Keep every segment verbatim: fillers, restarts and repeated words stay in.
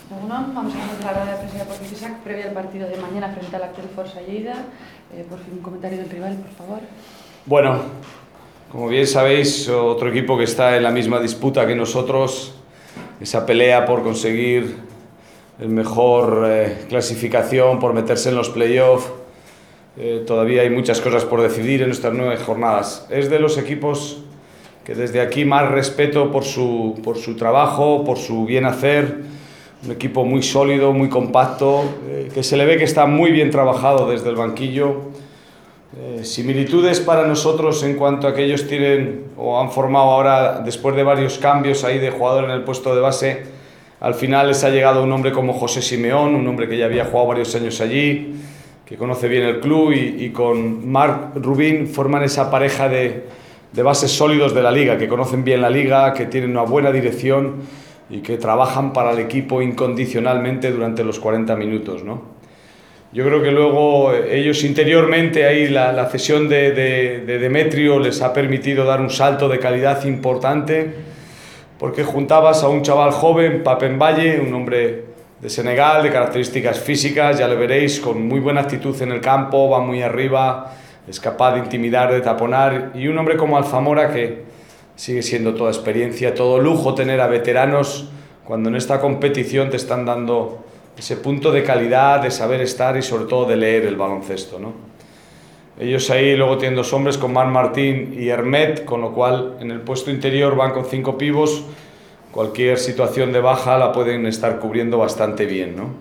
Bueno, vamos a comenzar la rueda de prensa de Deportes Fisac previa al partido de mañana frente al Actel Forza Lleida. Eh, por fin, un comentario del rival, por favor. Bueno, como bien sabéis, otro equipo que está en la misma disputa que nosotros, esa pelea por conseguir el mejor eh, clasificación, por meterse en los playoffs. Eh, todavía hay muchas cosas por decidir en nuestras nueve jornadas. Es de los equipos que desde aquí más respeto por su, por su trabajo, por su bien hacer. Un equipo muy sólido, muy compacto, eh, que se le ve que está muy bien trabajado desde el banquillo. Eh, similitudes para nosotros en cuanto a que ellos tienen o han formado ahora, después de varios cambios ahí de jugador en el puesto de base, al final les ha llegado un hombre como José Simeón, un hombre que ya había jugado varios años allí, que conoce bien el club, y, y con Marc Rubín forman esa pareja de, de bases sólidos de la liga, que conocen bien la liga, que tienen una buena dirección y que trabajan para el equipo incondicionalmente durante los cuarenta minutos, ¿no? Yo creo que luego ellos interiormente, ahí la, la cesión de, de, de Demetrio les ha permitido dar un salto de calidad importante, porque juntabas a un chaval joven, Papen Valle, un hombre de Senegal, de características físicas, ya lo veréis, con muy buena actitud en el campo, va muy arriba, es capaz de intimidar, de taponar, y un hombre como Alzamora que sigue siendo toda experiencia, todo lujo tener a veteranos cuando en esta competición te están dando ese punto de calidad, de saber estar y sobre todo de leer el baloncesto, ¿no? Ellos ahí luego tienen dos hombres con Marc Martín y Hermet, con lo cual en el puesto interior van con cinco pivos, cualquier situación de baja la pueden estar cubriendo bastante bien, ¿no?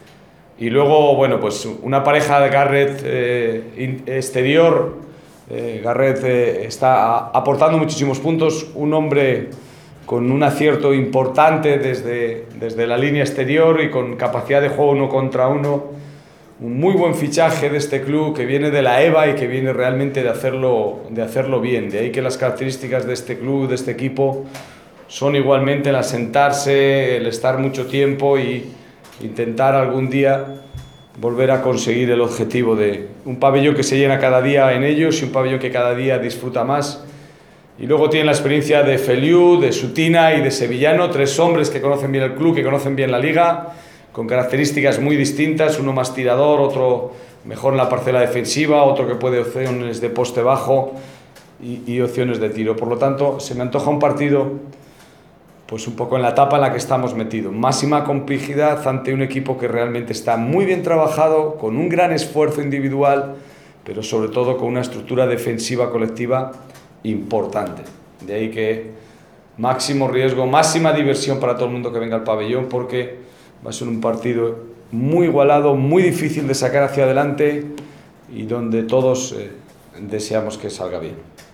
Y luego, bueno, pues una pareja de Garrett eh, exterior. Eh, Garrett eh, está aportando muchísimos puntos, un hombre con un acierto importante desde, desde la línea exterior y con capacidad de juego uno contra uno, un muy buen fichaje de este club que viene de la EVA y que viene realmente de hacerlo, de hacerlo bien. De ahí que las características de este club, de este equipo, son igualmente el asentarse, el estar mucho tiempo y intentar algún día volver a conseguir el objetivo de un pabellón que se llena cada día en ellos y un pabellón que cada día disfruta más. Y luego tienen la experiencia de Feliu, de Sutina y de Sevillano, tres hombres que conocen bien el club, que conocen bien la liga, con características muy distintas, uno más tirador, otro mejor en la parcela defensiva, otro que puede opciones de poste bajo y, y opciones de tiro. Por lo tanto, se me antoja un partido pues un poco en la etapa en la que estamos metidos. Máxima complejidad ante un equipo que realmente está muy bien trabajado, con un gran esfuerzo individual, pero sobre todo con una estructura defensiva colectiva importante. De ahí que máximo riesgo, máxima diversión para todo el mundo que venga al pabellón, porque va a ser un partido muy igualado, muy difícil de sacar hacia adelante y donde todos eh, deseamos que salga bien.